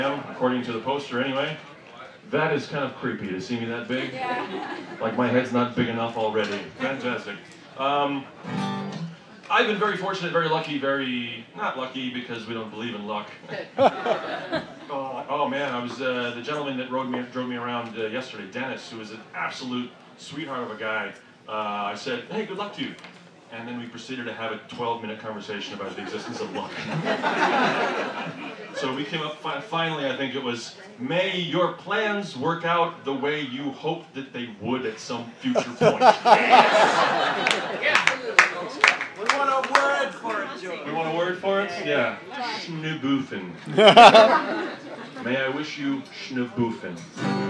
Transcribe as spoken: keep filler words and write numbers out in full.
According to the poster anyway. That is kind of creepy to see me that big. Like my head's not big enough already. Fantastic. Um, I've been very fortunate, very lucky, very not lucky because we don't believe in luck. oh, oh man, I was uh, the gentleman that rode me, drove me around uh, yesterday, Dennis, who was an absolute sweetheart of a guy. Uh, I said, "Hey, good luck to you." And then we proceeded to have a twelve minute conversation about the existence of luck. So we came up, fi finally, I think it was, "May your plans work out the way you hoped that they would at some future point." Yeah. We want a word for it, Joe. We want a word for it? Yeah. Schneeboofin. May I wish you schneeboofin.